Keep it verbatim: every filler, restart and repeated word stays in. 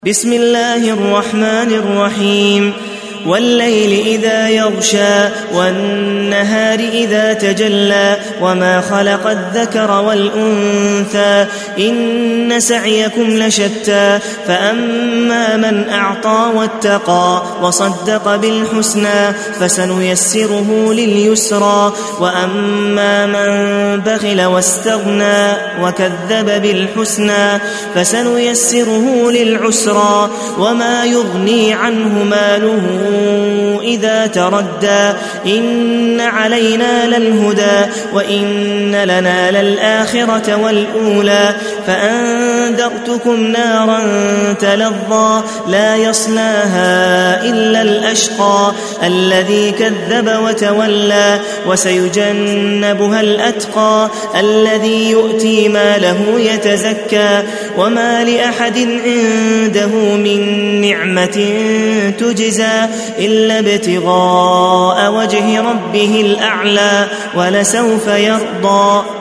بسم الله الرحمن الرحيم والليل إذا يغشى والنهار إذا تجلى وما خلق الذكر والأنثى إن سعيكم لشتى فأما من أعطى واتقى وصدق بالحسنى فسنيسره لليسرى وأما من بخل واستغنى وكذب بالحسنى فسنيسره للعسرى وما يغني عنه ماله إذا تردى إن علينا للهدى وإن لنا للآخرة والأولى فأنذرتكم نارا تلظى لا يصلاها إلا الأشقى الذي كذب وتولى وسيجنبها الأتقى الذي يؤتي ماله يتزكى وما لأحد عنده من نعمة تجزى إلا ابتغاء وجه ربه الأعلى ولسوف يرضى.